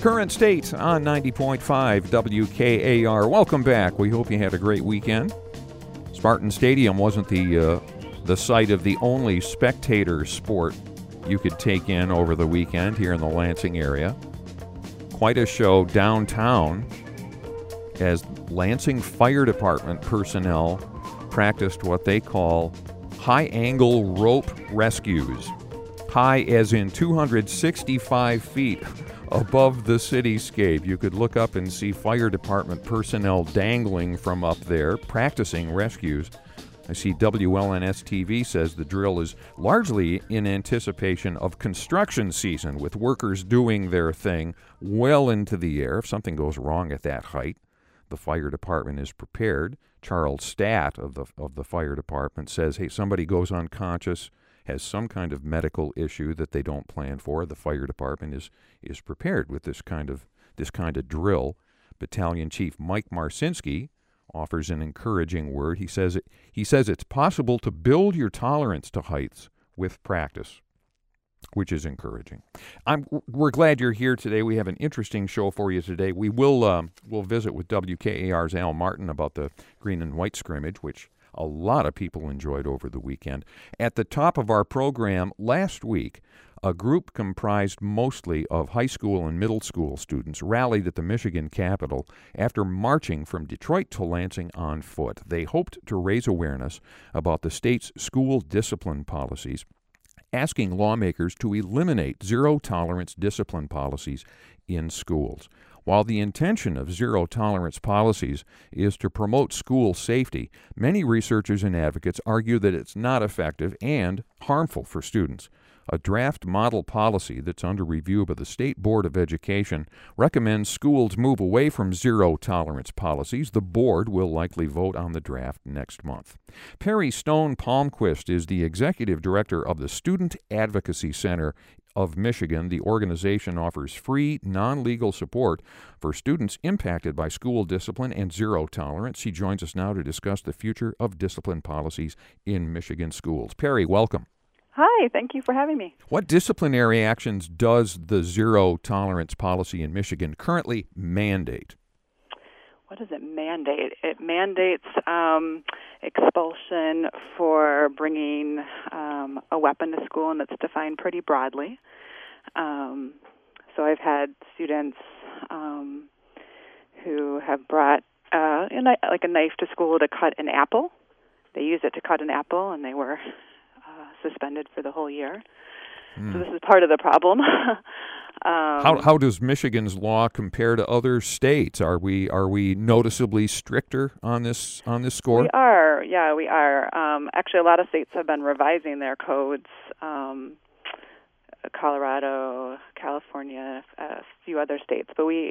Current State on 90.5 WKAR. Welcome back. We hope you had a great weekend. Spartan Stadium wasn't the site of the only spectator sport you could take in over the weekend here in the Lansing area. Quite a show downtown as Lansing Fire Department personnel practiced what they call high-angle rope rescues. High as in 265 feet above the cityscape. You could look up and see fire department personnel dangling from up there, practicing rescues. I see WLNS-TV says the drill is largely in anticipation of construction season, with workers doing their thing well into the air. If something goes wrong at that height, the fire department is prepared. Charles Statt of the fire department says, hey, somebody goes unconscious, has some kind of medical issue that they don't plan for, the fire department is prepared with this kind of drill. Battalion Chief Mike Marcinski offers an encouraging word. He says it's possible to build your tolerance to heights with practice, which is encouraging. We're glad you're here today. We have an interesting show for you today. We'll visit with WKAR's Al Martin about the green and white scrimmage, which a lot of people enjoyed over the weekend. At the top of our program last week, a group comprised mostly of high school and middle school students rallied at the Michigan Capitol after marching from Detroit to Lansing on foot. They hoped to raise awareness about the state's school discipline policies, asking lawmakers to eliminate zero-tolerance discipline policies in schools. While the intention of zero-tolerance policies is to promote school safety, many researchers and advocates argue that it's not effective and harmful for students. A draft model policy that's under review by the State Board of Education recommends schools move away from zero-tolerance policies. The board will likely vote on the draft next month. Perry Stone Palmquist is the executive director of the Student Advocacy Center of Michigan. The organization offers free, non-legal support for students impacted by school discipline and zero tolerance. She joins us now to discuss the future of discipline policies in Michigan schools. Perry, welcome. Hi, thank you for having me. What disciplinary actions does the zero tolerance policy in Michigan currently mandate? What does it mandate? It mandates expulsion for bringing a weapon to school, and that's defined pretty broadly. So I've had students who have brought like a knife to school to cut an apple. They used it to cut an apple, and they were suspended for the whole year. So this is part of the problem. How does Michigan's law compare to other states? Are we noticeably stricter on this score? We are. Actually, a lot of states have been revising their codes. Colorado, California, a few other states, but we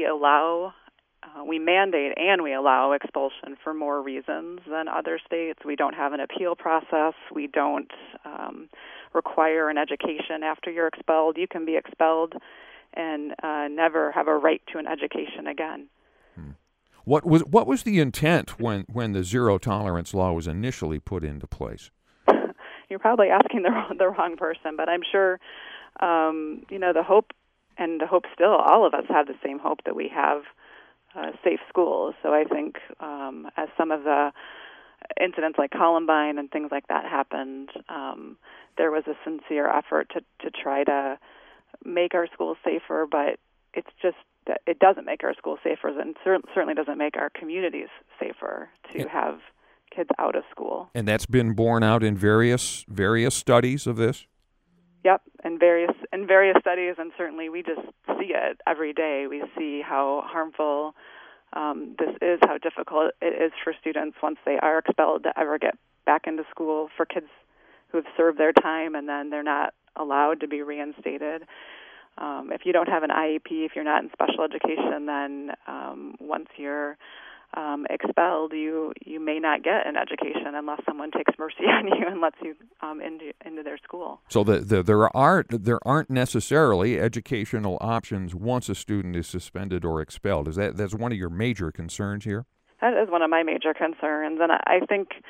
mandate and we allow expulsion for more reasons than other states. We don't have an appeal process. We don't require an education after you're expelled. You can be expelled and never have a right to an education again. What was the intent when the zero tolerance law was initially put into place? You're probably asking the wrong person, but I'm sure the hope still, all of us have the same hope that we have safe schools. So I think as some of the incidents like Columbine and things like that happened, there was a sincere effort to try to make our schools safer, but it's just that it doesn't make our schools safer, and certainly doesn't make our communities safer to have kids out of school. And that's been borne out in various studies of this? Yep, in various studies, and certainly we just see it every day. We see how harmful this is, how difficult it is for students once they are expelled to ever get back into school, for kids who have served their time and then they're not allowed to be reinstated. If you don't have an IEP, if you're not in special education, then once you're expelled, you may not get an education unless someone takes mercy on you and lets you into their school. So there aren't necessarily educational options once a student is suspended or expelled. That's one of your major concerns here? That is one of my major concerns, and I think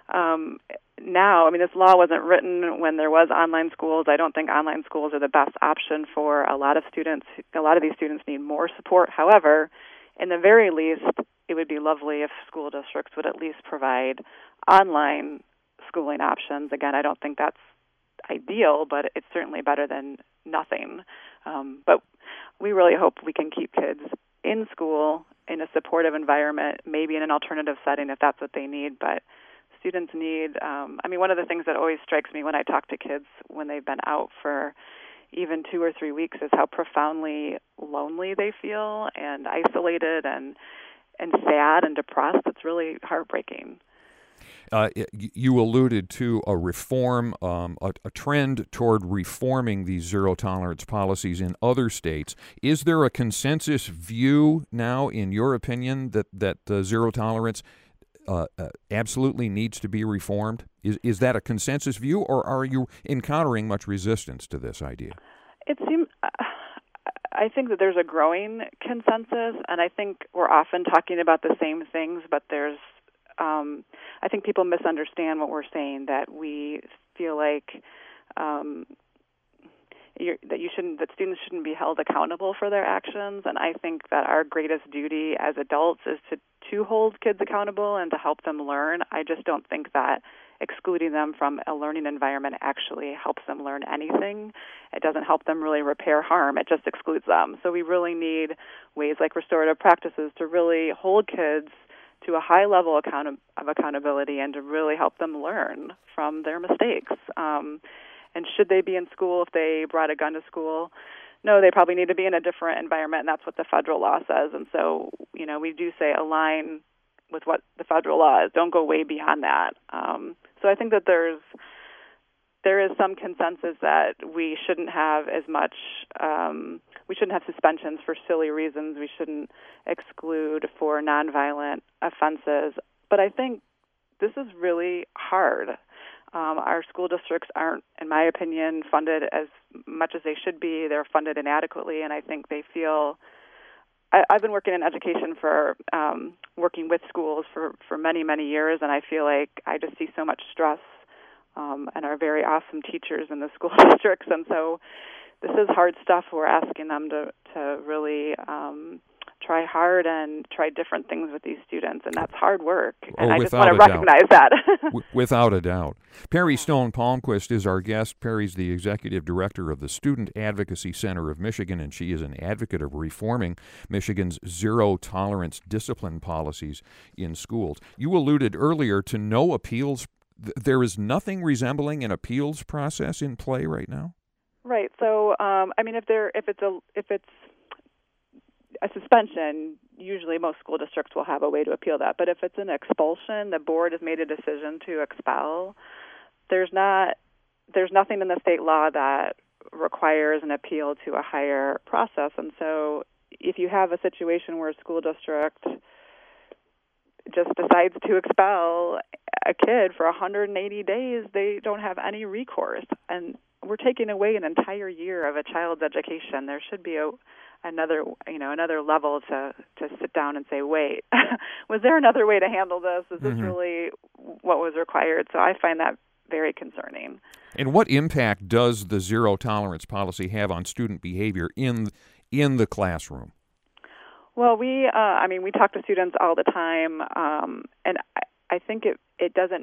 Now, I mean, this law wasn't written when there was online schools. I don't think online schools are the best option for a lot of students. A lot of these students need more support. However, in the very least, it would be lovely if school districts would at least provide online schooling options. Again, I don't think that's ideal, but it's certainly better than nothing. But we really hope we can keep kids in school in a supportive environment, maybe in an alternative setting if that's what they need. But students need, one of the things that always strikes me when I talk to kids when they've been out for even 2 or 3 weeks is how profoundly lonely they feel and isolated and sad and depressed. It's really heartbreaking. You alluded to a reform, a trend toward reforming these zero-tolerance policies in other states. Is there a consensus view now, in your opinion, that zero tolerance absolutely needs to be reformed? Is that a consensus view, or are you encountering much resistance to this idea? It seems. I think that there's a growing consensus, and I think we're often talking about the same things, but there's I think people misunderstand what we're saying, that we feel like that students shouldn't be held accountable for their actions. And I think that our greatest duty as adults is to hold kids accountable and to help them learn. I just don't think that excluding them from a learning environment actually helps them learn anything. It doesn't help them really repair harm. It just excludes them. So we really need ways like restorative practices to really hold kids to a high level of accountability and to really help them learn from their mistakes. And should they be in school if they brought a gun to school? No, they probably need to be in a different environment, and that's what the federal law says. And so, we do say align with what the federal law is. Don't go way beyond that. So I think that there is some consensus that we shouldn't have as much, we shouldn't have suspensions for silly reasons. We shouldn't exclude for nonviolent offenses. But I think this is really hard. Our school districts aren't, in my opinion, funded as much as they should be. They're funded inadequately, and I think they feel... I've been working in education for working with schools for many, many years, and I feel like I just see so much stress and our very awesome teachers in the school districts. And so this is hard stuff. We're asking them to really try hard and try different things with these students, and that's hard work. And I just want to recognize that. Without a doubt. Perry Stone Palmquist is our guest. Perry's the executive director of the Student Advocacy Center of Michigan, and she is an advocate of reforming Michigan's zero-tolerance discipline policies in schools. You alluded earlier to no appeals. There is nothing resembling an appeals process in play right now? Right. So, if it's a suspension, usually most school districts will have a way to appeal that. But if it's an expulsion, the board has made a decision to expel. There's nothing in the state law that requires an appeal to a higher process. And so if you have a situation where a school district just decides to expel a kid for 180 days, they don't have any recourse. And we're taking away an entire year of a child's education. There should be another level to sit down and say, wait, was there another way to handle this? Is this really what was required? So I find that very concerning. And what impact does the zero tolerance policy have on student behavior in the classroom? Well, we talk to students all the time, and I think it doesn't.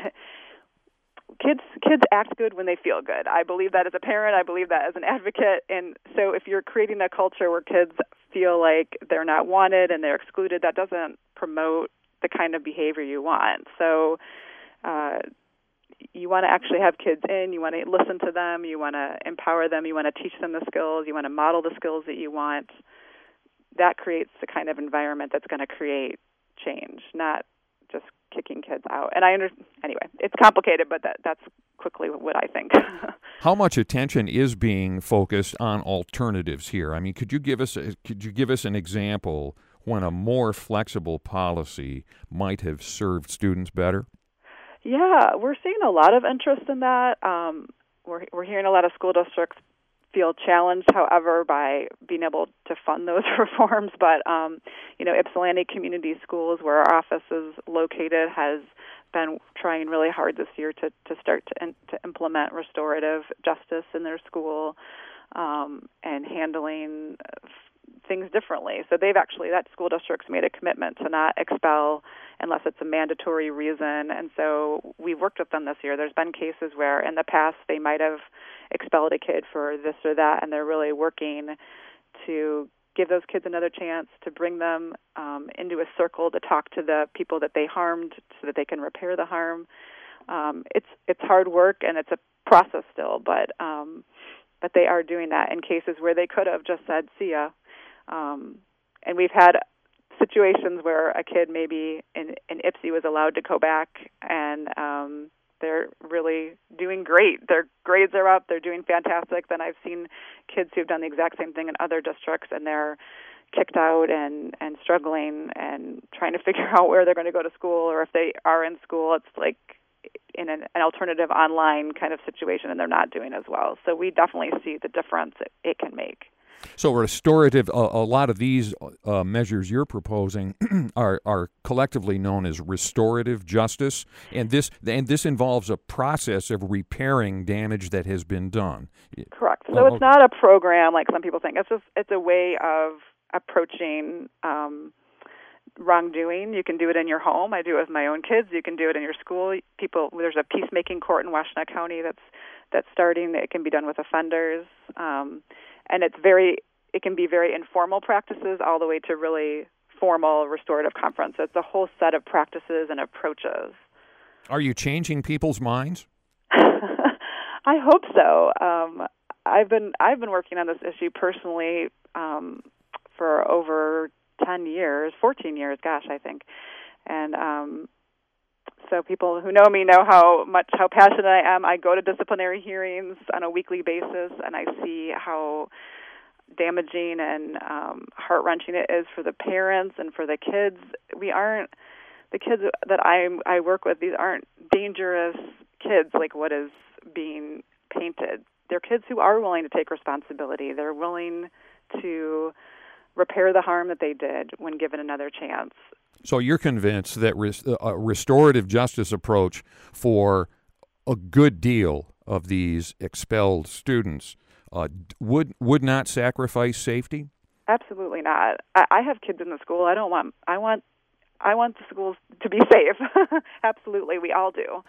Kids act good when they feel good. I believe that as a parent. I believe that as an advocate. And so if you're creating a culture where kids feel like they're not wanted and they're excluded, that doesn't promote the kind of behavior you want. So you want to actually have kids in. You want to listen to them. You want to empower them. You want to teach them the skills. You want to model the skills that you want. That creates the kind of environment that's going to create change, not just kicking kids out. And anyway, it's complicated, but that's quickly what I think. How much attention is being focused on alternatives here? I mean, could you give us an example when a more flexible policy might have served students better? Yeah, we're seeing a lot of interest in that. We're hearing a lot of school districts feel challenged, however, by being able to fund those reforms. But, Ypsilanti Community Schools, where our office is located, has been trying really hard this year to start to implement restorative justice in their school, and handling things differently. So that school district's made a commitment to not expel unless it's a mandatory reason. And so we've worked with them this year. There's been cases where in the past they might have expelled a kid for this or that, and they're really working to give those kids another chance, to bring them into a circle to talk to the people that they harmed so that they can repair the harm. It's hard work, and it's a process still, but they are doing that in cases where they could have just said, see ya. And we've had situations where a kid maybe in IPSI was allowed to go back, and they're really doing great. Their grades are up. They're doing fantastic. Then I've seen kids who've done the exact same thing in other districts, and they're kicked out and struggling and trying to figure out where they're going to go to school, or if they are in school, it's like in an alternative online kind of situation, and they're not doing as well. So we definitely see the difference it can make. So restorative, a lot of these measures you're proposing are collectively known as restorative justice, and this involves a process of repairing damage that has been done. Correct. So it's not a program like some people think. It's a way of approaching wrongdoing. You can do it in your home. I do it with my own kids. You can do it in your school. There's a peacemaking court in Washtenaw County that's starting. It can be done with offenders. And it can be very informal practices all the way to really formal restorative conference. It's a whole set of practices and approaches. Are you changing people's minds? I hope so. I've been working on this issue personally for over 10 years, 14 years, gosh, I think. And so people who know me know how passionate I am. I go to disciplinary hearings on a weekly basis, and I see how damaging and heart-wrenching it is for the parents and for the kids. The kids that I work with, these aren't dangerous kids like what is being painted. They're kids who are willing to take responsibility. They're willing to repair the harm that they did when given another chance. So you're convinced that a restorative justice approach for a good deal of these expelled students would not sacrifice safety? Absolutely not. I have kids in the school. I want the schools to be safe. Absolutely, we all do.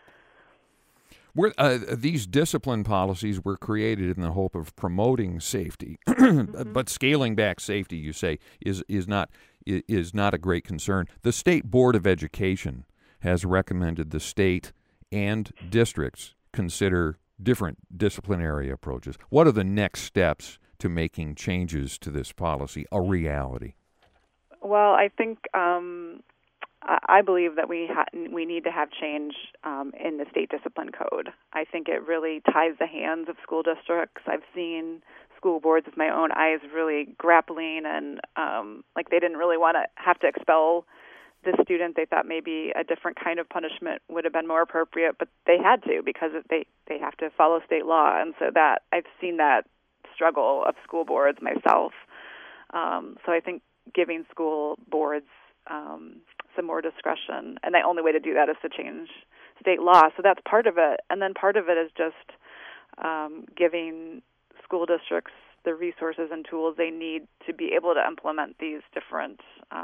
These discipline policies were created in the hope of promoting safety, but scaling back safety, you say, is not a great concern. The State Board of Education has recommended the state and districts consider different disciplinary approaches. What are the next steps to making changes to this policy a reality? Well, I think I believe that we need to have change in the state discipline code. I think it really ties the hands of school districts. I've seen school boards with my own eyes really grappling and like they didn't really want to have to expel the student. They thought maybe a different kind of punishment would have been more appropriate, but they had to because they have to follow state law. And so that I've seen that struggle of school boards myself. So I think giving school boards some more discretion, and the only way to do that is to change state law. So that's part of it. And then part of it is just giving school districts the resources and tools they need to be able to implement these different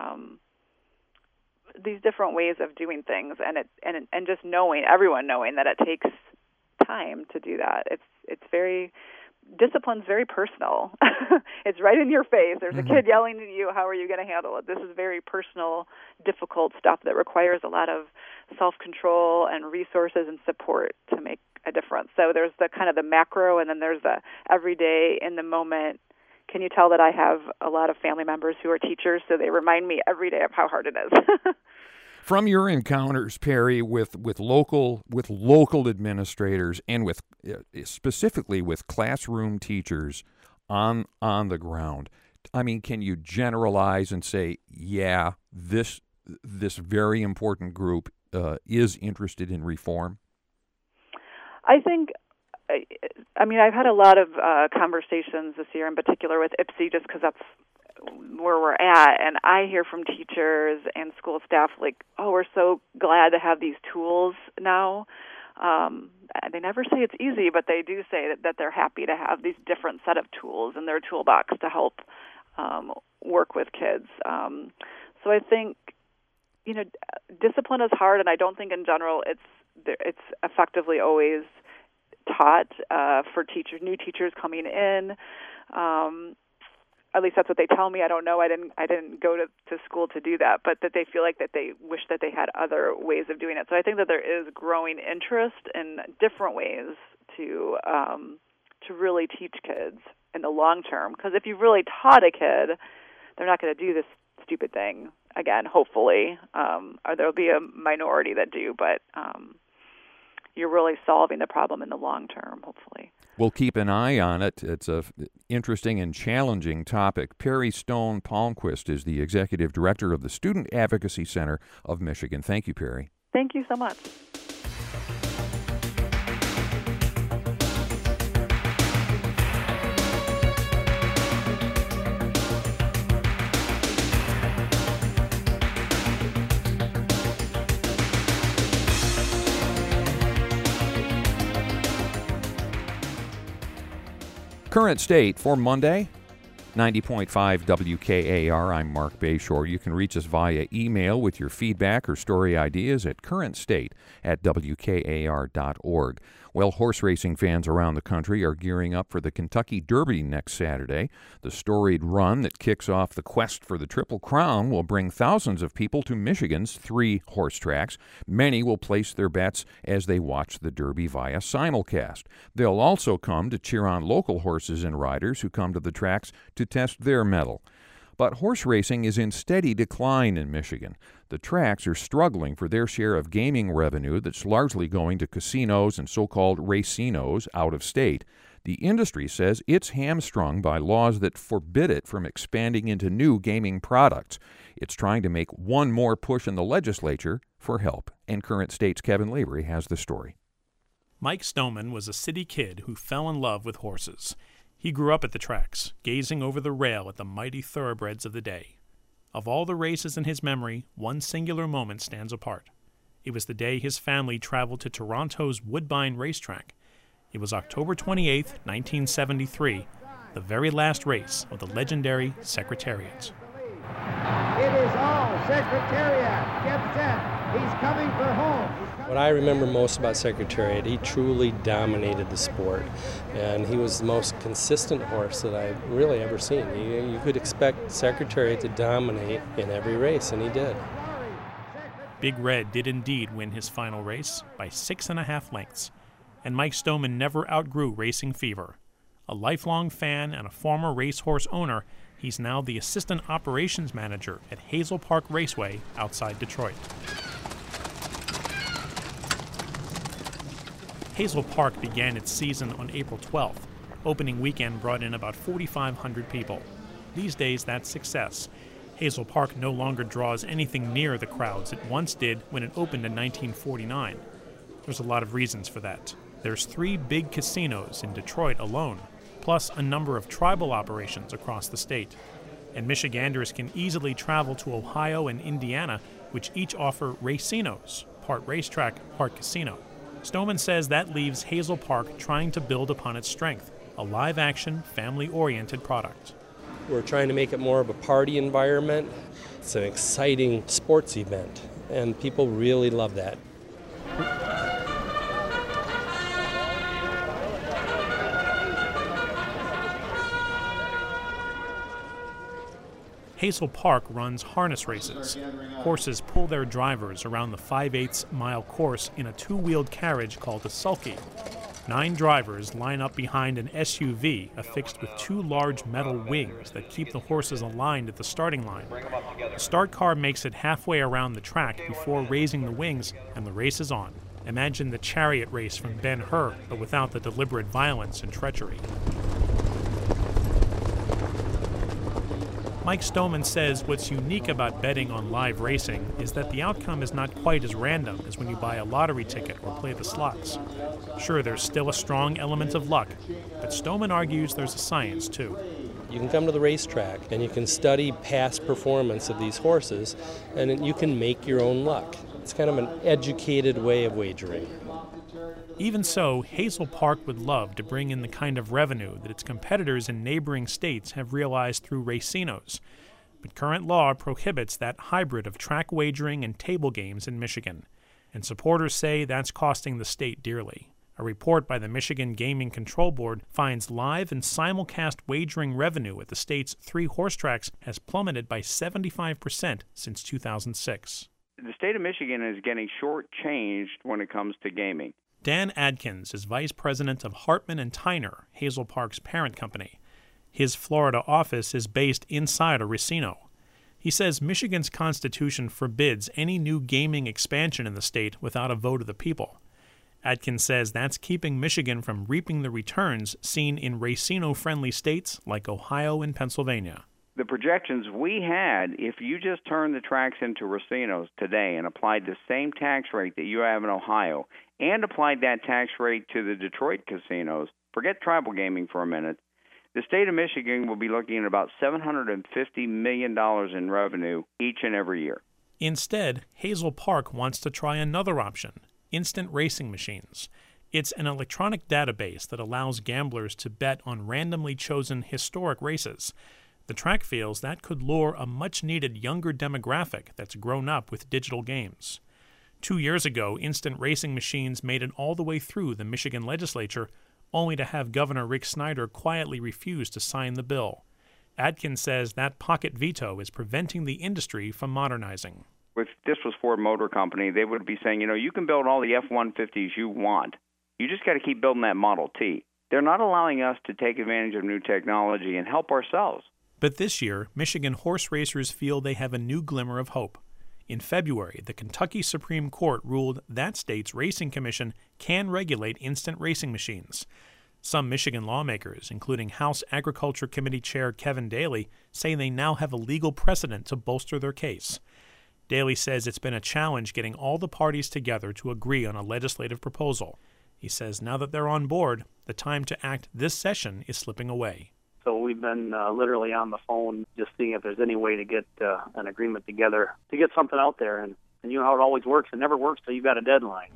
ways of doing things, and just everyone knowing that it takes time to do that. Discipline's very personal. It's right in your face. There's a kid yelling at you. How are you going to handle it? This is very personal, difficult stuff that requires a lot of self-control and resources and support to make a difference. So there's the kind of the macro, and then there's the everyday, in the moment. Can you tell that I have a lot of family members who are teachers, so they remind me every day of how hard it is. From your encounters, Perry, with local administrators and with specifically with classroom teachers on the ground, I mean, can you generalize and say, yeah, this very important group is interested in reform? I think. I mean, I've had a lot of conversations this year, in particular with IPSI, just because that's where we're at, and I hear from teachers and school staff like, oh, we're so glad to have these tools now. They never say it's easy, but they do say that they're happy to have these different set of tools in their toolbox to help work with kids. So I think, discipline is hard, and I don't think in general it's effectively always taught for new teachers coming in. At least that's what they tell me. I don't know. I didn't go to school to do that, but that they feel like that they wish that they had other ways of doing it. So I think that there is growing interest in different ways to really teach kids in the long term. Because if you've really taught a kid, they're not going to do this stupid thing again, hopefully. Or there'll be a minority that do, but you're really solving the problem in the long term, hopefully. We'll keep an eye on it. It's an interesting and challenging topic. Perry Stone Palmquist is the Executive Director of the Student Advocacy Center of Michigan. Thank you, Perry. Thank you so much. Current state for Monday, 90.5 WKAR. I'm Mark Bayshore. You can reach us via email with your feedback or story ideas at currentstate@wkar.org. Well, horse racing fans around the country are gearing up for the Kentucky Derby next Saturday. The storied run that kicks off the quest for the Triple Crown will bring thousands of people to Michigan's 3 horse tracks. Many will place their bets as they watch the Derby via simulcast. They'll also come to cheer on local horses and riders who come to the tracks to test their mettle. But horse racing is in steady decline in Michigan. The tracks are struggling for their share of gaming revenue that's largely going to casinos and so-called racinos out of state. The industry says it's hamstrung by laws that forbid it from expanding into new gaming products. It's trying to make one more push in the legislature for help. And Current State's Kevin Lavery has the story. Mike Stoneman was a city kid who fell in love with horses. He grew up at the tracks, gazing over the rail at the mighty thoroughbreds of the day. Of all the races in his memory, one singular moment stands apart. It was the day his family traveled to Toronto's Woodbine Racetrack. It was October 28, 1973, the very last race of the legendary Secretariat. It is all Secretariat. Get set. He's coming for home. What I remember most about Secretariat, he truly dominated the sport, and he was the most consistent horse that I've really ever seen. You could expect Secretariat to dominate in every race, and he did. Big Red did indeed win his final race by 6.5 lengths, and Mike Stoneman never outgrew racing fever. A lifelong fan and a former racehorse owner, he's now the assistant operations manager at Hazel Park Raceway outside Detroit. Hazel Park began its season on April 12th. Opening weekend brought in about 4,500 people. These days, that's success. Hazel Park no longer draws anything near the crowds it once did when it opened in 1949. There's a lot of reasons for that. There's 3 big casinos in Detroit alone, plus a number of tribal operations across the state. And Michiganders can easily travel to Ohio and Indiana, which each offer racinos, part racetrack, part casino. Stoneman says that leaves Hazel Park trying to build upon its strength, a live-action, family-oriented product. We're trying to make it more of a party environment. It's an exciting sports event, and people really love that. Hazel Park runs harness races. Horses pull their drivers around the 5/8 mile course in a 2-wheeled carriage called a sulky. 9 drivers line up behind an SUV affixed with 2 large metal wings that keep the horses aligned at the starting line. The start car makes it halfway around the track before raising the wings, and the race is on. Imagine the chariot race from Ben-Hur, but without the deliberate violence and treachery. Mike Stoneman says what's unique about betting on live racing is that the outcome is not quite as random as when you buy a lottery ticket or play the slots. Sure, there's still a strong element of luck, but Stoneman argues there's a science too. You can come to the racetrack and you can study past performance of these horses, and you can make your own luck. It's kind of an educated way of wagering. Even so, Hazel Park would love to bring in the kind of revenue that its competitors in neighboring states have realized through racinos. But current law prohibits that hybrid of track wagering and table games in Michigan, and supporters say that's costing the state dearly. A report by the Michigan Gaming Control Board finds live and simulcast wagering revenue at the state's 3 horse tracks has plummeted by 75% since 2006. The state of Michigan is getting shortchanged when it comes to gaming. Dan Adkins is vice president of Hartman and Tyner, Hazel Park's parent company. His Florida office is based inside a racino. He says Michigan's constitution forbids any new gaming expansion in the state without a vote of the people. Adkins says that's keeping Michigan from reaping the returns seen in racino-friendly states like Ohio and Pennsylvania. The projections we had, if you just turned the tracks into racinos today and applied the same tax rate that you have in Ohio and applied that tax rate to the Detroit casinos, forget tribal gaming for a minute, the state of Michigan will be looking at about $750 million in revenue each and every year. Instead, Hazel Park wants to try another option, instant racing machines. It's an electronic database that allows gamblers to bet on randomly chosen historic races. The track feels that could lure a much-needed younger demographic that's grown up with digital games. 2 years ago, instant racing machines made it all the way through the Michigan legislature, only to have Governor Rick Snyder quietly refuse to sign the bill. Adkins says that pocket veto is preventing the industry from modernizing. If this was Ford Motor Company, they would be saying, you can build all the F-150s you want. You just got to keep building that Model T. They're not allowing us to take advantage of new technology and help ourselves. But this year, Michigan horse racers feel they have a new glimmer of hope. In February, the Kentucky Supreme Court ruled that state's racing commission can regulate instant racing machines. Some Michigan lawmakers, including House Agriculture Committee Chair Kevin Daly, say they now have a legal precedent to bolster their case. Daly says it's been a challenge getting all the parties together to agree on a legislative proposal. He says now that they're on board, the time to act this session is slipping away. So we've been literally on the phone just seeing if there's any way to get an agreement together to get something out there. And you know how it always works. It never works till you've got a deadline.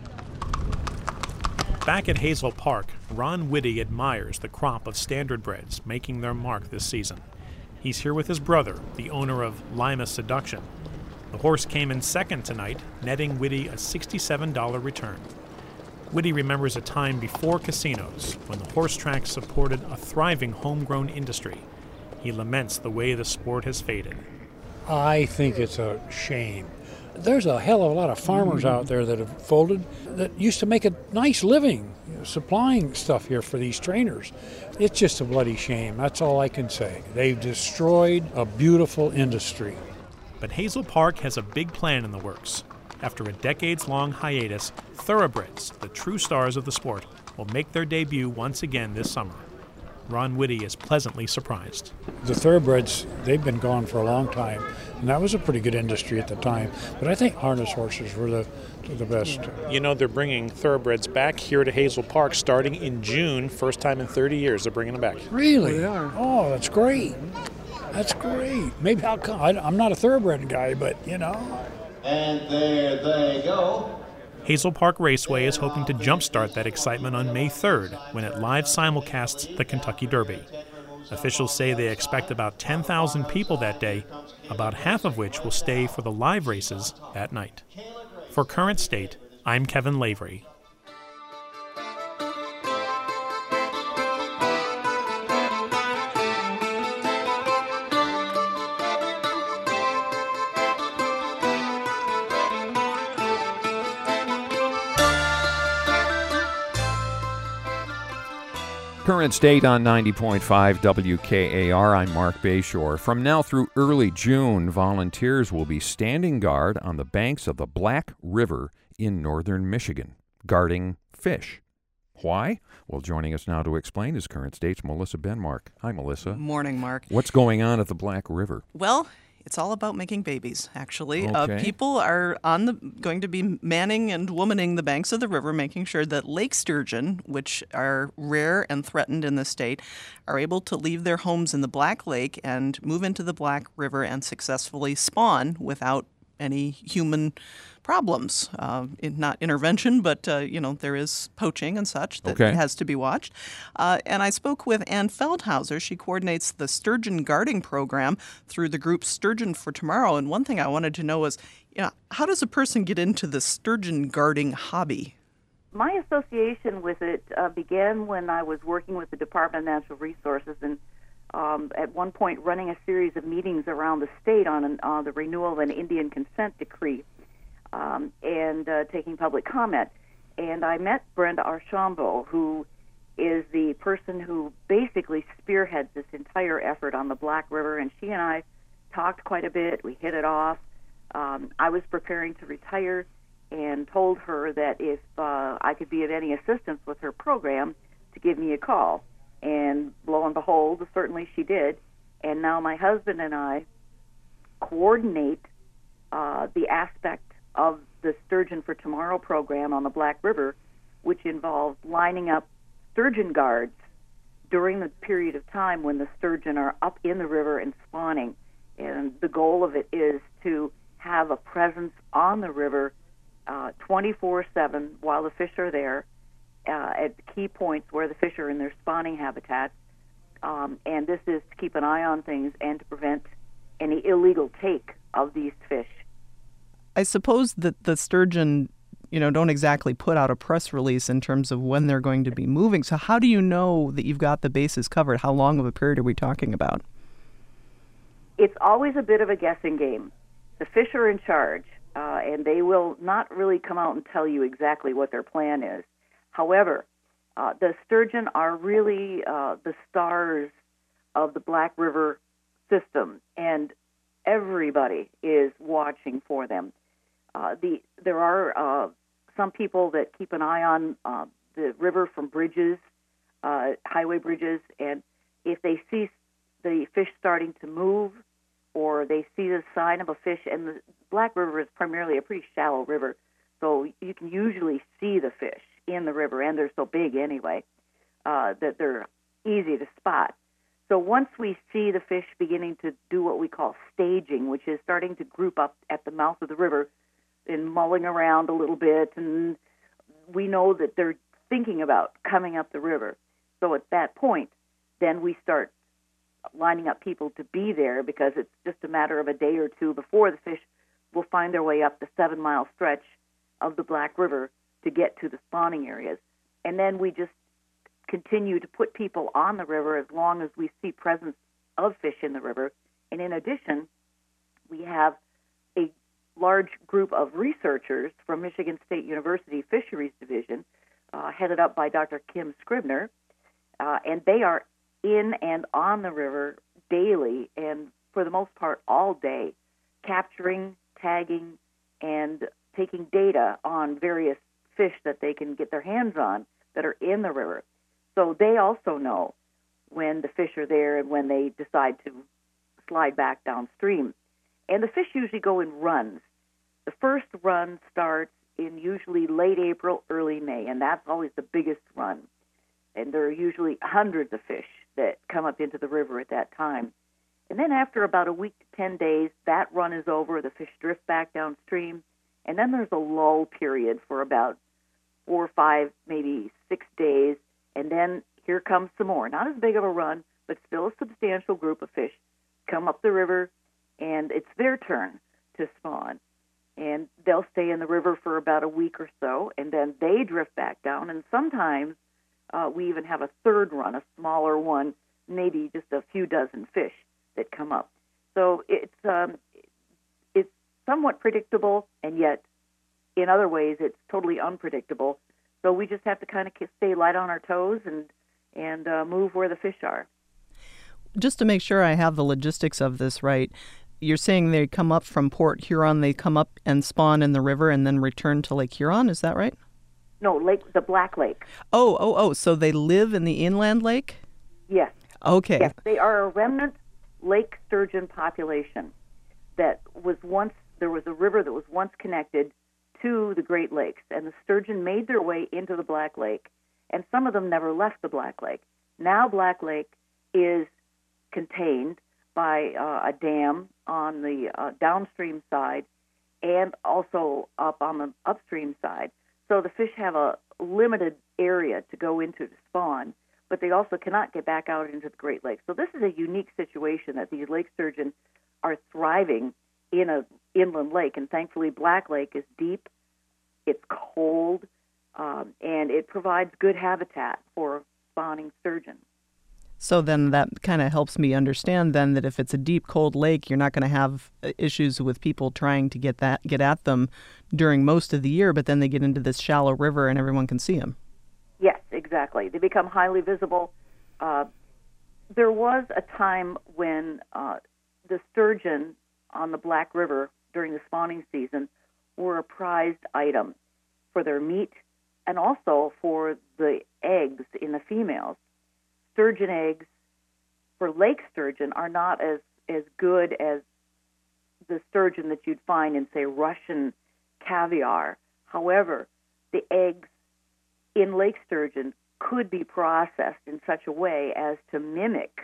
Back at Hazel Park, Ron Whitty admires the crop of standardbreds making their mark this season. He's here with his brother, the owner of Lima Seduction. The horse came in second tonight, netting Whitty a $67 return. Whitty remembers a time before casinos when the horse track supported a thriving homegrown industry. He laments the way the sport has faded. I think it's a shame. There's a hell of a lot of farmers out there that have folded that used to make a nice living, supplying stuff here for these trainers. It's just a bloody shame. That's all I can say. They've destroyed a beautiful industry. But Hazel Park has a big plan in the works. After a decades-long hiatus, thoroughbreds, the true stars of the sport, will make their debut once again this summer. Ron Whitty is pleasantly surprised. The thoroughbreds, they've been gone for a long time, and that was a pretty good industry at the time. But I think harness horses were the best. You know, they're bringing thoroughbreds back here to Hazel Park starting in June. First time in 30 years they're bringing them back. Really? Oh, that's great. That's great. Maybe I'll come. I'm not a thoroughbred guy, but, And there they go. Hazel Park Raceway is hoping to jumpstart that excitement on May 3rd when it live simulcasts the Kentucky Derby. Officials say they expect about 10,000 people that day, about half of which will stay for the live races that night. For Current State, I'm Kevin Lavery. Current State on 90.5 WKAR. I'm Mark Bayshore. From now through early June, volunteers will be standing guard on the banks of the Black River in northern Michigan, guarding fish. Why? Well, joining us now to explain is Current State's Melissa Benmark. Hi, Melissa. Morning, Mark. What's going on at the Black River? Well, It's all about making babies, actually. Okay. People are going to be manning and womaning the banks of the river, making sure that lake sturgeon, which are rare and threatened in the state, are able to leave their homes in the Black Lake and move into the Black River and successfully spawn without any human problems. Not intervention, but, there is poaching and such that has to be watched. And I spoke with Ann Feldhauser. She coordinates the sturgeon guarding program through the group Sturgeon for Tomorrow. And one thing I wanted to know is, how does a person get into the sturgeon guarding hobby? My association with it began when I was working with the Department of Natural Resources and at one point running a series of meetings around the state on the renewal of an Indian consent decree and taking public comment. And I met Brenda Archambault, who is the person who basically spearheads this entire effort on the Black River, and she and I talked quite a bit. We hit it off. I was preparing to retire and told her that if I could be of any assistance with her program, to give me a call. And lo and behold, certainly she did. And now my husband and I coordinate the aspect of the Sturgeon for Tomorrow program on the Black River, which involves lining up sturgeon guards during the period of time when the sturgeon are up in the river and spawning. And the goal of it is to have a presence on the river 24/7 while the fish are there, at key points where the fish are in their spawning habitats. And this is to keep an eye on things and to prevent any illegal take of these fish. I suppose that the sturgeon, don't exactly put out a press release in terms of when they're going to be moving. So how do you know that you've got the bases covered? How long of a period are we talking about? It's always a bit of a guessing game. The fish are in charge, and they will not really come out and tell you exactly what their plan is. However, the sturgeon are really the stars of the Black River system, and everybody is watching for them. There are some people that keep an eye on the river from bridges, highway bridges, and if they see the fish starting to move or they see the sign of a fish, and the Black River is primarily a pretty shallow river, so you can usually see the fish in the river, and they're so big anyway that they're easy to spot. So once we see the fish beginning to do what we call staging, which is starting to group up at the mouth of the river and mulling around a little bit, and we know that they're thinking about coming up the river. So at that point, then we start lining up people to be there, because it's just a matter of a day or two before the fish will find their way up the 7-mile stretch of the Black River to get to the spawning areas. And then we just continue to put people on the river as long as we see presence of fish in the river. And in addition, we have a large group of researchers from Michigan State University Fisheries Division, headed up by Dr. Kim Scribner, and they are in and on the river daily, and for the most part all day, capturing, tagging, and taking data on various fish that they can get their hands on that are in the river. So they also know when the fish are there and when they decide to slide back downstream. And the fish usually go in runs. The first run starts in usually late April, early May, and that's always the biggest run. And there are usually hundreds of fish that come up into the river at that time. And then after about a week to 10 days, that run is over, the fish drift back downstream, and then there's a lull period for about 4 or 5, maybe 6 days, and then here comes some more. Not as big of a run, but still a substantial group of fish come up the river, and it's their turn to spawn. And they'll stay in the river for about a week or so, and then they drift back down, and sometimes we even have a third run, a smaller one, maybe just a few dozen fish that come up. So it's somewhat predictable, and yet in other ways it's totally unpredictable. So we just have to kind of stay light on our toes and move where the fish are. Just to make sure I have the logistics of this right, you're saying they come up from Port Huron, they come up and spawn in the river and then return to Lake Huron, is that right? No, the Black Lake. Oh, so they live in the inland lake? Yes. Okay. Yes, they are a remnant lake sturgeon population. that there was a river that was once connected to the Great Lakes, and the sturgeon made their way into the Black Lake, and some of them never left the Black Lake. Now Black Lake is contained by a dam on the downstream side and also up on the upstream side. So the fish have a limited area to go into to spawn, but they also cannot get back out into the Great Lakes. So this is a unique situation that these lake sturgeon are thriving in an inland lake, and thankfully Black Lake is deep, it's cold, and it provides good habitat for spawning sturgeon. So then that kind of helps me understand then that if it's a deep, cold lake, you're not going to have issues with people trying to get at them during most of the year, but then they get into this shallow river and everyone can see them. Yes, exactly. They become highly visible. There was a time when the sturgeon on the Black River during the spawning season were a prized item for their meat and also for the eggs in the females. Sturgeon eggs for lake sturgeon are not as good as the sturgeon that you'd find in, say, Russian caviar. However, the eggs in lake sturgeon could be processed in such a way as to mimic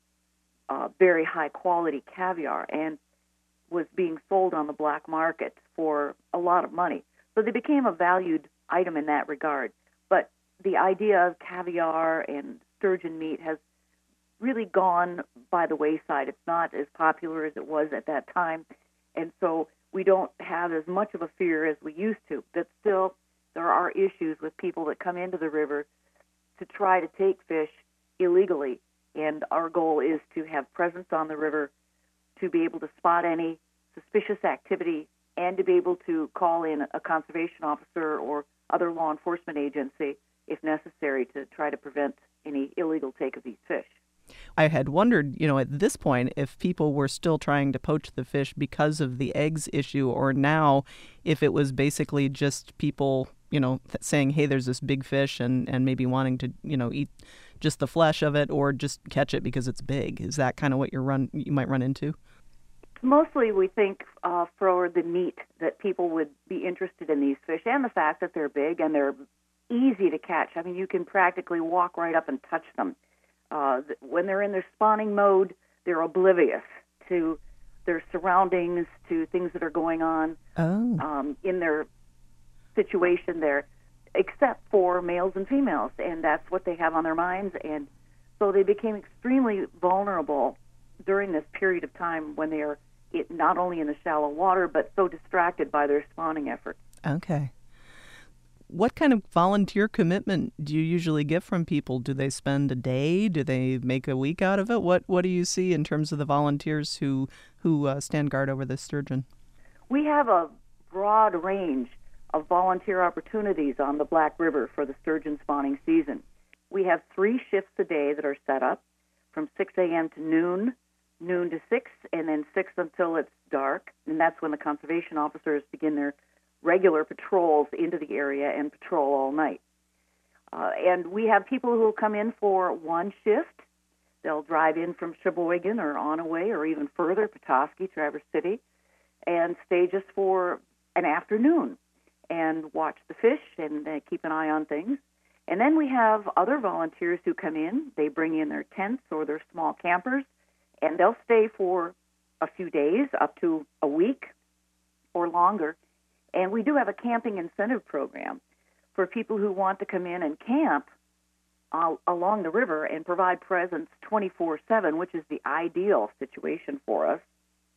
very high-quality caviar and was being sold on the black market for a lot of money. So they became a valued item in that regard. But the idea of caviar and sturgeon meat has really gone by the wayside. It's not as popular as it was at that time, and so we don't have as much of a fear as we used to. But still, there are issues with people that come into the river to try to take fish illegally, and our goal is to have presence on the river to be able to spot any suspicious activity and to be able to call in a conservation officer or other law enforcement agency if necessary to try to prevent any illegal take of these fish. I had wondered, at this point, if people were still trying to poach the fish because of the eggs issue, or now if it was basically just people, saying, hey, there's this big fish and maybe wanting to, eat just the flesh of it or just catch it because it's big. Is that kind of what you might run into? Mostly we think for the meat that people would be interested in these fish and the fact that they're big and they're easy to catch. I mean, you can practically walk right up and touch them. When they're in their spawning mode, they're oblivious to their surroundings, to things that are going on in their situation there, except for males and females, and that's what they have on their minds. And so they became extremely vulnerable during this period of time when they are not only in the shallow water, but so distracted by their spawning efforts. Okay. What kind of volunteer commitment do you usually get from people? Do they spend a day? Do they make a week out of it? What do you see in terms of the volunteers who stand guard over the sturgeon? We have a broad range of volunteer opportunities on the Black River for the sturgeon spawning season. We have 3 shifts a day that are set up from 6 a.m. to noon to 6, and then 6 until it's dark, and that's when the conservation officers begin their regular patrols into the area and patrol all night. And we have people who will come in for one shift. They'll drive in from Sheboygan or Onaway or even further, Petoskey, Traverse City, and stay just for an afternoon and watch the fish and keep an eye on things. And then we have other volunteers who come in. They bring in their tents or their small campers, and they'll stay for a few days, up to a week or longer. And we do have a camping incentive program for people who want to come in and camp along the river and provide presence 24/7, which is the ideal situation for us.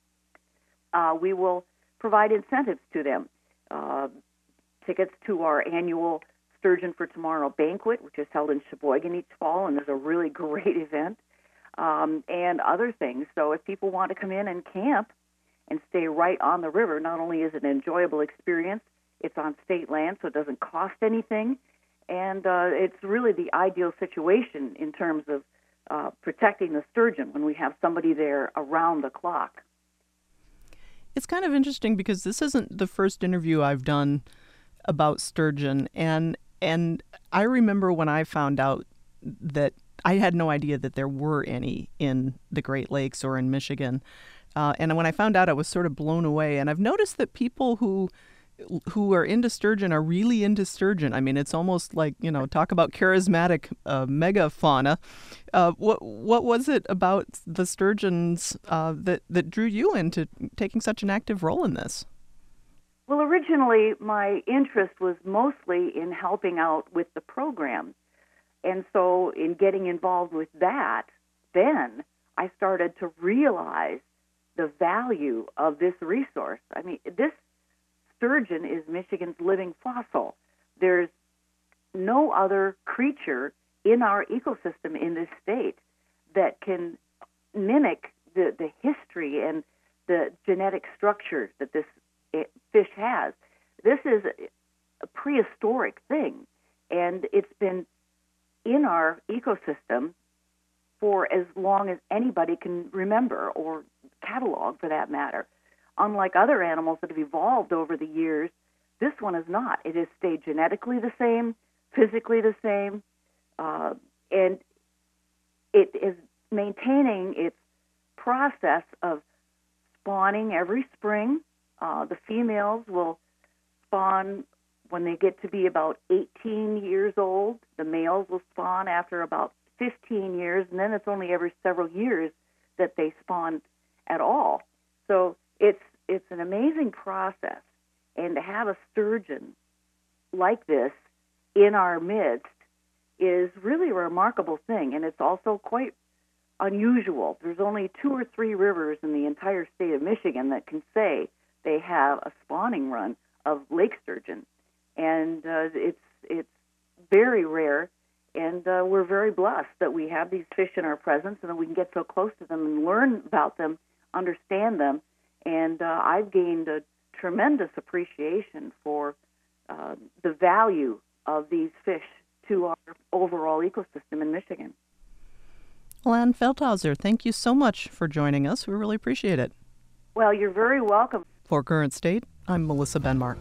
We will provide incentives to them. Tickets to our annual Sturgeon for Tomorrow banquet, which is held in Sheboygan each fall and is a really great event, and other things. So if people want to come in and camp and stay right on the river, not only is it an enjoyable experience, it's on state land, so it doesn't cost anything, and it's really the ideal situation in terms of protecting the sturgeon when we have somebody there around the clock. It's kind of interesting because this isn't the first interview I've done about sturgeon, and I remember when I found out that I had no idea that there were any in the Great Lakes or in Michigan. And when I found out, I was sort of blown away. And I've noticed that people who are into sturgeon are really into sturgeon. I mean, it's almost like, talk about charismatic megafauna. What was it about the sturgeons that drew you into taking such an active role in this? Well, originally, my interest was mostly in helping out with the program. And so in getting involved with that, then I started to realize the value of this resource. I mean, this sturgeon is Michigan's living fossil. There's no other creature in our ecosystem in this state that can mimic the history and the genetic structure that this fish has. This is a prehistoric thing, and it's been in our ecosystem for as long as anybody can remember or catalog, for that matter. Unlike other animals that have evolved over the years, this one is not. It has stayed genetically the same, physically the same, and it is maintaining its process of spawning every spring. The females will spawn when they get to be about 18 years old. The males will spawn after about 15 years, and then it's only every several years that they spawn at all. So it's an amazing process, and to have a sturgeon like this in our midst is really a remarkable thing, and it's also quite unusual. There's only 2 or 3 rivers in the entire state of Michigan that can say they have a spawning run of lake sturgeon, and it's very rare, and we're very blessed that we have these fish in our presence and that we can get so close to them and learn about them, understand them, and I've gained a tremendous appreciation for the value of these fish to our overall ecosystem in Michigan. Well, Ann Feldhauser, thank you so much for joining us. We really appreciate it. Well, you're very welcome. For Current State, I'm Melissa Benmark.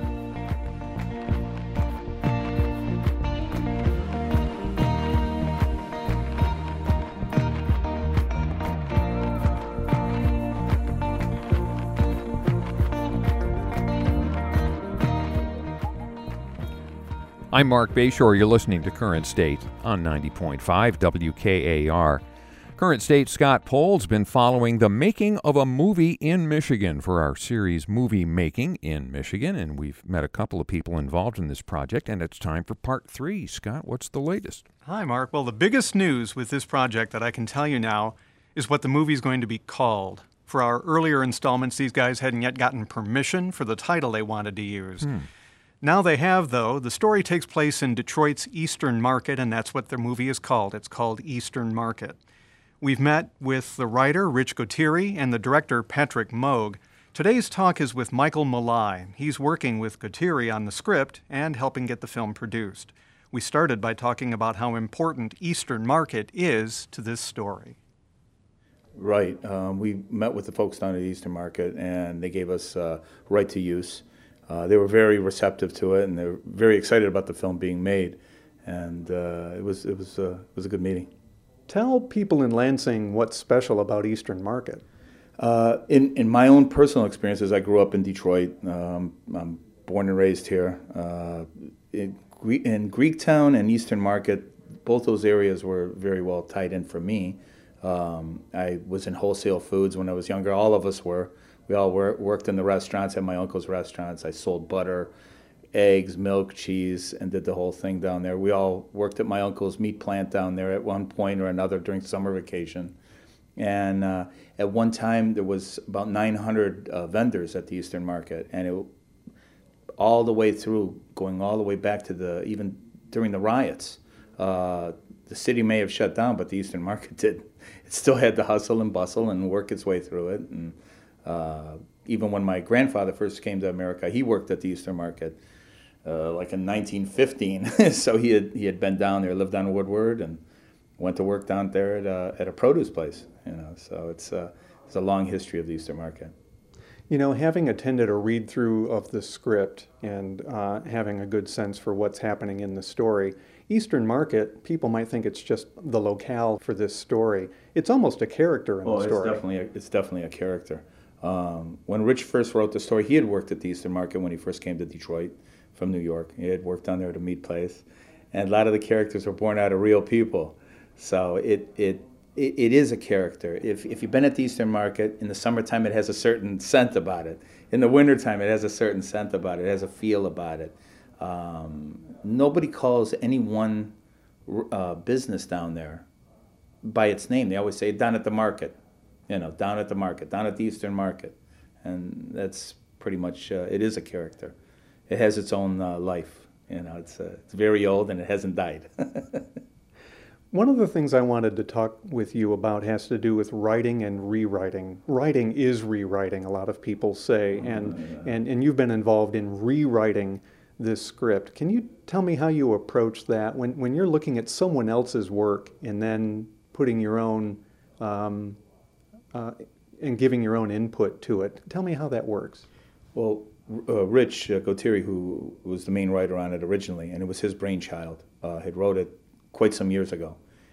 I'm Mark Bayshore. You're listening to Current State on 90.5 WKAR. Current State Scott Pohl's been following the making of a movie in Michigan for our series Movie Making in Michigan, and we've met a couple of people involved in this project, and it's time for part 3. Scott, what's the latest? Hi, Mark. Well, the biggest news with this project that I can tell you now is what the movie's going to be called. For our earlier installments, these guys hadn't yet gotten permission for the title they wanted to use. Now they have, though. The story takes place in Detroit's Eastern Market, and that's what the movie is called. It's called Eastern Market. We've met with the writer, Rich Gutierrez, and the director, Patrick Moog. Today's talk is with Michael Malai. He's working with Gutierrez on the script and helping get the film produced. We started by talking about how important Eastern Market is to this story. Right. We met with the folks down at Eastern Market, and they gave us right to use. They were very receptive to it, and they were very excited about the film being made, and it was a good meeting. Tell people in Lansing what's special about Eastern Market. In my own personal experiences, I grew up in Detroit. I'm born and raised here. In Greektown and Eastern Market, both those areas were very well tied in for me. I was in wholesale foods when I was younger. All of us were. We all worked in the restaurants, at my uncle's restaurants. I sold butter, eggs, milk, cheese, and did the whole thing down there. We all worked at my uncle's meat plant down there at one point or another during summer vacation. And at one time, there was about 900 vendors at the Eastern Market, and it all the way through, going all the way back to even during the riots. The city may have shut down, but the Eastern Market did. It still had to hustle and bustle and work its way through it. And even when my grandfather first came to America, he worked at the Eastern Market, like in 1915. So he had been down there, lived on Woodward, and went to work down there at a produce place. So it's a long history of the Eastern Market. You know, having attended a read-through of the script and having a good sense for what's happening in the story, Eastern Market, people might think it's just the locale for this story. It's almost a character in the story. It's definitely a character. When Rich first wrote the story, he had worked at the Eastern Market when he first came to Detroit from New York. He had worked down there at a meat place. And a lot of the characters were born out of real people. So it is a character. If you've been at the Eastern Market, in the summertime it has a certain scent about it. In the wintertime it has a certain scent about it. It has a feel about it. Nobody calls any one business down there by its name. They always say down at the market, down at the market, down at the Eastern Market. And that's pretty much, it is a character. It has its own life. It's very old and it hasn't died. One of the things I wanted to talk with you about has to do with writing and rewriting. Writing is rewriting, a lot of people say, and you've been involved in rewriting this script. Can you tell me how you approach that when you're looking at someone else's work and then putting your own and giving your own input to it? Tell me how that works. Well, Rich Gautieri, who was the main writer on it originally, and it was his brainchild, had wrote it quite some years ago,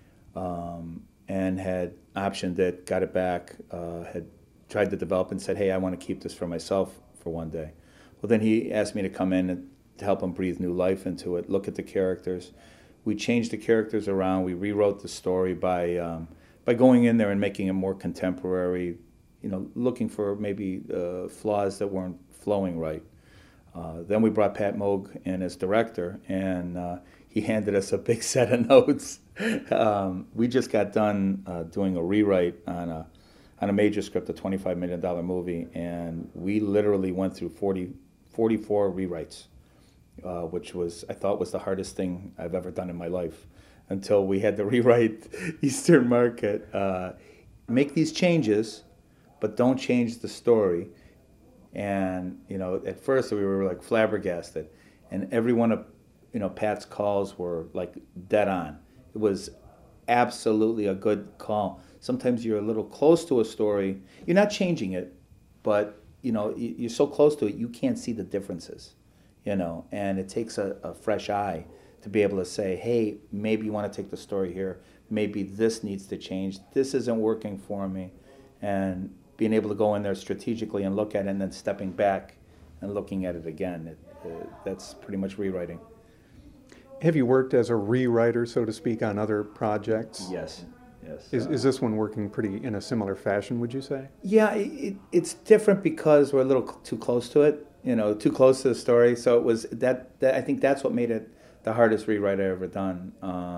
and had optioned it, got it back, had tried to develop and said, hey, I want to keep this for myself for one day. Well, then he asked me to come in and to help him breathe new life into it, look at the characters. We changed the characters around. We rewrote the story by going in there and making it more contemporary, looking for maybe flaws that weren't flowing right. Then we brought Pat Moog in as director, and he handed us a big set of notes. We just got done doing a rewrite on a major script, a $25 million movie, and we literally went through 44 rewrites, which I thought was the hardest thing I've ever done in my life, until we had to rewrite Eastern Market. Make these changes, but don't change the story. And, at first we were like flabbergasted, and every one of, Pat's calls were like dead on. It was absolutely a good call. Sometimes you're a little close to a story. You're not changing it, but, you're so close to it, you can't see the differences, and it takes a fresh eye to be able to say, hey, maybe you want to take the story here. Maybe this needs to change. This isn't working for me. And being able to go in there strategically and look at it, and then stepping back and looking at it again, that's pretty much rewriting. Have you worked as a rewriter, so to speak, on other projects? Yes. Is this one working pretty in a similar fashion, would you say? Yeah, it's different because we're a little too close to it, too close to the story. So it was that I think that's what made it the hardest rewrite I ever done.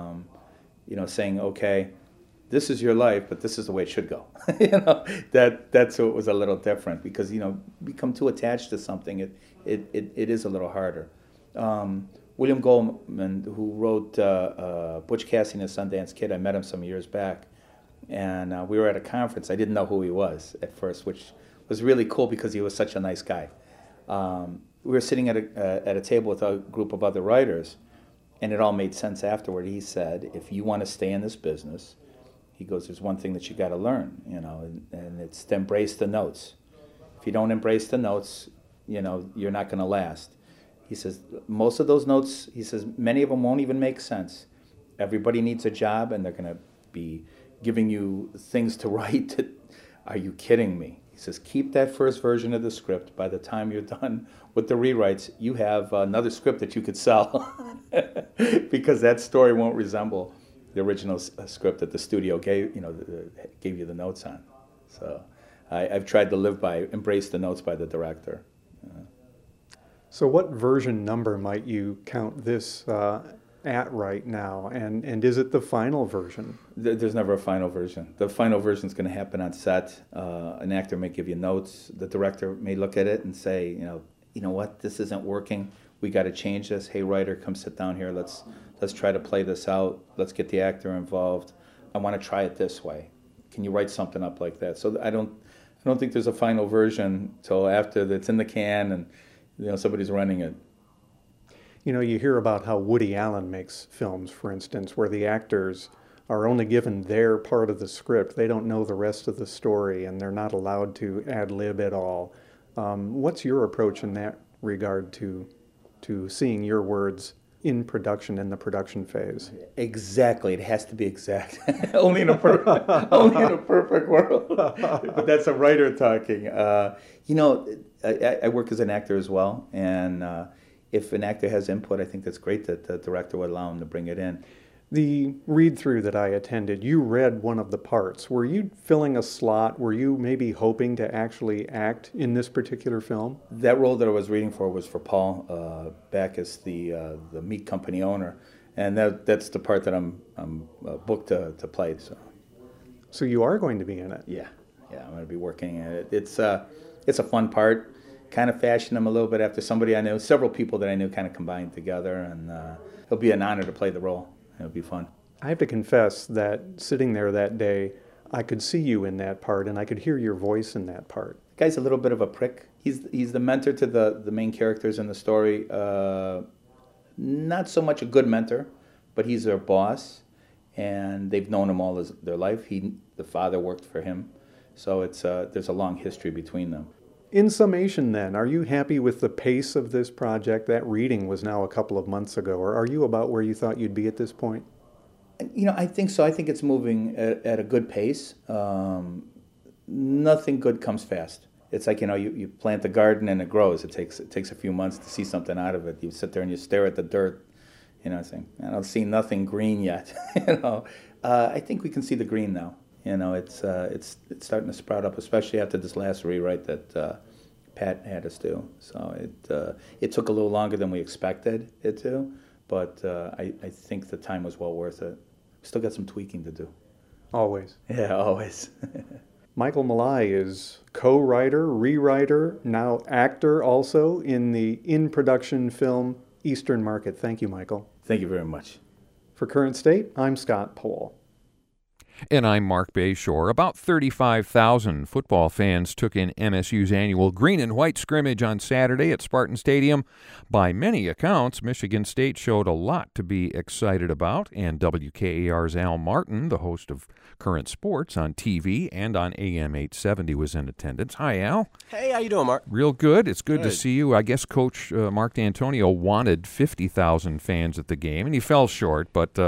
Saying, okay, this is your life, but this is the way it should go. That's what was a little different, because become too attached to something. It is a little harder. William Goldman, who wrote Butch Cassidy and the Sundance Kid, I met him some years back, and we were at a conference. I didn't know who he was at first, which was really cool because he was such a nice guy. We were sitting at a table with a group of other writers, and it all made sense afterward. He said, if you want to stay in this business, he goes, there's one thing that you got to learn, and it's to embrace the notes. If you don't embrace the notes, you're not going to last. He says, most of those notes, he says, many of them won't even make sense. Everybody needs a job, and they're going to be giving you things to write. Are you kidding me? He says, keep that first version of the script. By the time you're done with the rewrites, you have another script that you could sell, because that story won't resemble the original script that the studio gave you the notes on. So I've tried to live by, embrace the notes by the director. So what version number might you count this at right now, and is it the final version? There's never a final version. The final version is going to happen on set. An actor may give you notes. The director may look at it and say, you know what, this isn't working. We got to change this. Hey, writer, come sit down here. Let's try to play this out. Let's get the actor involved. I want to try it this way. Can you write something up like that? So I don't think there's a final version till after it's in the can and somebody's running it. You hear about how Woody Allen makes films, for instance, where the actors are only given their part of the script. They don't know the rest of the story, and they're not allowed to ad-lib at all. What's your approach in that regard to seeing your words in production, in the production phase? Exactly. It has to be exact. Only in a perfect world. But that's a writer talking. I work as an actor as well, and if an actor has input, I think that's great that the director would allow him to bring it in. The read-through that I attended, you read one of the parts. Were you filling a slot? Were you maybe hoping to actually act in this particular film? That role that I was reading for was for Paul Backus, the meat company owner, and that's the part that I'm booked to play. So you are going to be in it? Yeah, I'm going to be working in it. It's a fun part. Kind of fashioned him a little bit after somebody I knew. Several people that I knew kind of combined together, and it'll be an honor to play the role. It'll be fun. I have to confess that sitting there that day, I could see you in that part, and I could hear your voice in that part. The guy's a little bit of a prick. He's the mentor to the main characters in the story. Not so much a good mentor, but he's their boss, and they've known him all their life. The father worked for him, so there's a long history between them. In summation then, are you happy with the pace of this project? That reading was now a couple of months ago, or are you about where you thought you'd be at this point? I think so. I think it's moving at a good pace. Nothing good comes fast. It's like, you plant a garden and it grows. It takes a few months to see something out of it. You sit there and you stare at the dirt, saying, I don't see nothing green yet. I think we can see the green now. It's starting to sprout up, especially after this last rewrite that Pat had us do. So it took a little longer than we expected it to, but I think the time was well worth it. Still got some tweaking to do. Always. Yeah, always. Michael Malai is co-writer, rewriter, now actor also in the in-production film Eastern Market. Thank you, Michael. Thank you very much. For Current State, I'm Scott Pohl. And I'm Mark Bayshore. About 35,000 football fans took in MSU's annual green and white scrimmage on Saturday at Spartan Stadium. By many accounts, Michigan State showed a lot to be excited about, and WKAR's Al Martin, the host of Current Sports on TV and on AM 870, was in attendance. Hi, Al. Hey, how you doing, Mark? Real good. It's good to see you. I guess Coach Mark D'Antonio wanted 50,000 fans at the game, and he fell short, but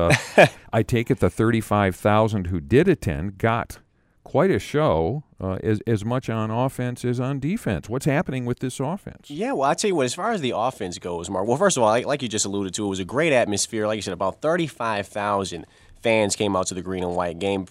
I take it the 35,000 who did attend got quite a show, as much on offense as on defense. What's happening with this offense? Yeah, well, I'll tell you what, as far as the offense goes, Mark, well, first of all, like you just alluded to, it was a great atmosphere. Like you said, about 35,000 fans came out to the green and white game.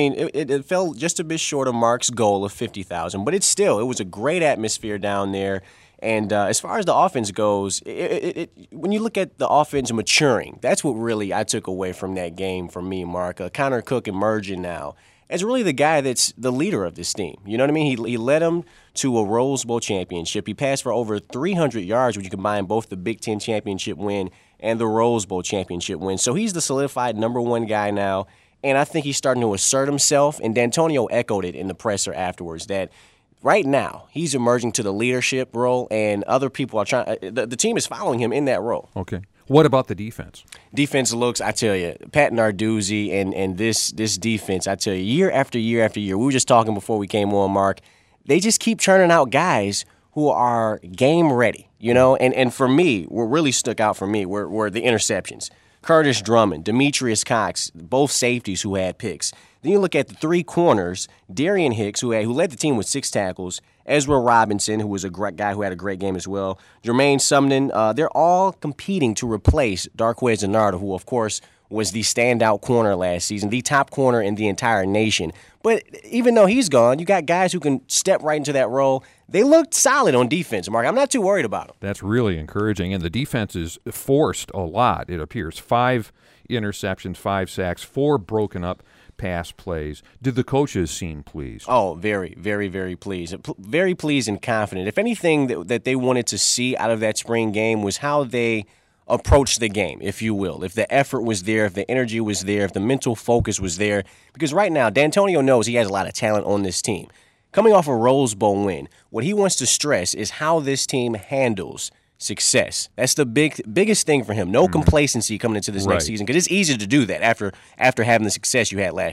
It fell just a bit short of Mark's goal of 50,000, but it was a great atmosphere down there. And as far as the offense goes, when you look at the offense maturing, that's what really I took away from that game from me, Mark. Connor Cook emerging now as really the guy that's the leader of this team. You know what I mean? He led them to a Rose Bowl championship. He passed for over 300 yards when you combine both the Big Ten championship win and the Rose Bowl championship win. So he's the solidified number one guy now, and I think he's starting to assert himself. And D'Antonio echoed it in the presser afterwards that right now, he's emerging to the leadership role, and other people are trying. The team is following him in that role. Okay. What about the defense? Defense looks, I tell you, Pat Narduzzi and this defense, I tell you, year after year after year. We were just talking before we came on, Mark. They just keep churning out guys who are game ready, And for me, what really stuck out for me were the interceptions. Curtis Drummond, Demetrius Cox, both safeties who had picks. Then you look at the three corners, Darian Hicks, who led the team with 6 tackles, Ezra Robinson, who was a great guy who had a great game as well, Jermaine Sumnen. They're all competing to replace Darqueze Dennard, who, of course, was the standout corner last season, the top corner in the entire nation. But even though he's gone, you got guys who can step right into that role. They looked solid on defense, Mark. I'm not too worried about them. That's really encouraging, and the defense is forced a lot, it appears. 5 interceptions, 5 sacks, 4 broken up pass plays. Did the coaches seem pleased? Oh, very, very, very pleased. Very pleased and confident. If anything that they wanted to see out of that spring game was how they approached the game, if you will. If the effort was there, if the energy was there, if the mental focus was there. Because right now, D'Antonio knows he has a lot of talent on this team. Coming off a Rose Bowl win, what he wants to stress is how this team handles success. That's the biggest thing for him. No complacency coming into this next season, because it's easy to do that after having the success you had last year.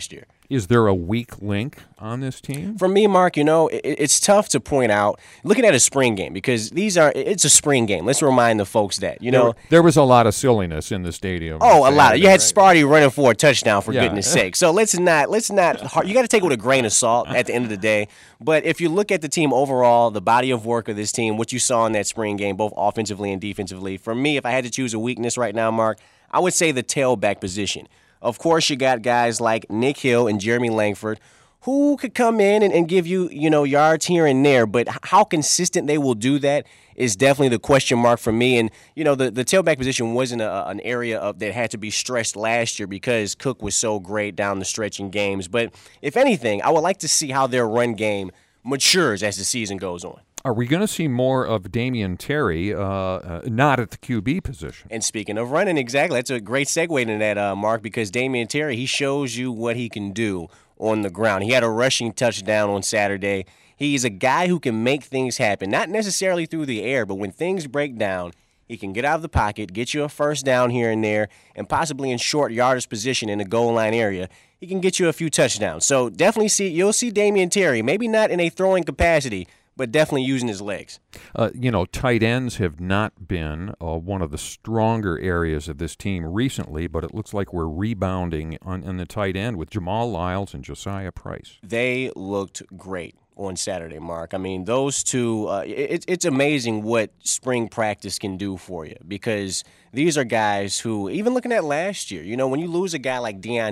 Is there a weak link on this team? For me, Mark, it's tough to point out, looking at a spring game, because it's a spring game. Let's remind the folks that, There was a lot of silliness in the stadium. Oh, a lot. You had Sparty running for a touchdown, for goodness sake. So let's not, you got to take it with a grain of salt at the end of the day. But if you look at the team overall, the body of work of this team, what you saw in that spring game, both offensively and defensively, for me, if I had to choose a weakness right now, Mark, I would say the tailback position. Of course, you got guys like Nick Hill and Jeremy Langford who could come in and give you, yards here and there. But how consistent they will do that is definitely the question mark for me. And, the tailback position wasn't an area that had to be stressed last year because Cook was so great down the stretch in games. But if anything, I would like to see how their run game matures as the season goes on. Are we going to see more of Damian Terry, not at the QB position? And speaking of running, exactly, that's a great segue into that, Mark, because Damian Terry, he shows you what he can do on the ground. He had a rushing touchdown on Saturday. He's a guy who can make things happen, not necessarily through the air, but when things break down, he can get out of the pocket, get you a first down here and there, and possibly in short yardage position in the goal line area, he can get you a few touchdowns. So definitely you'll see Damian Terry, maybe not in a throwing capacity, but definitely using his legs. Tight ends have not been one of the stronger areas of this team recently, but it looks like we're rebounding on the tight end with Jamal Lyles and Josiah Price. They looked great on Saturday, Mark. I mean, those two, it's amazing what spring practice can do for you, because these are guys who, even looking at last year, when you lose a guy like Deion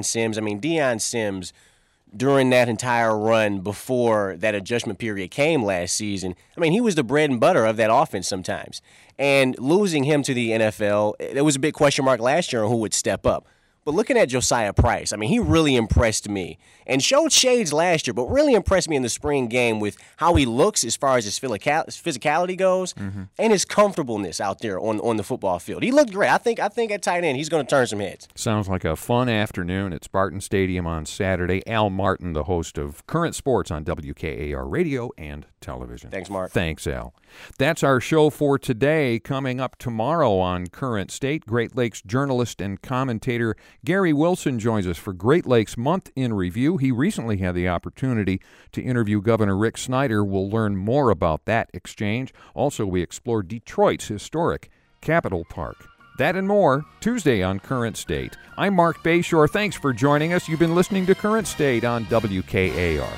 Sims, during that entire run before that adjustment period came last season, he was the bread and butter of that offense sometimes. And losing him to the NFL, there was a big question mark last year on who would step up. But looking at Josiah Price, he really impressed me and showed shades last year, but really impressed me in the spring game with how he looks as far as his physicality goes and his comfortableness out there on the football field. He looked great. I think at tight end, he's going to turn some heads. Sounds like a fun afternoon at Spartan Stadium on Saturday. Al Martin, the host of Current Sports on WKAR Radio and television. Thanks, Mark. Thanks, Al. That's our show for today. Coming up tomorrow on Current State, Great Lakes journalist and commentator Gary Wilson joins us for Great Lakes Month in Review. He recently had the opportunity to interview Governor Rick Snyder. We'll learn more about that exchange. Also, we explore Detroit's historic Capitol Park. That and more, Tuesday on Current State. I'm Mark Bayshore. Thanks for joining us. You've been listening to Current State on WKAR.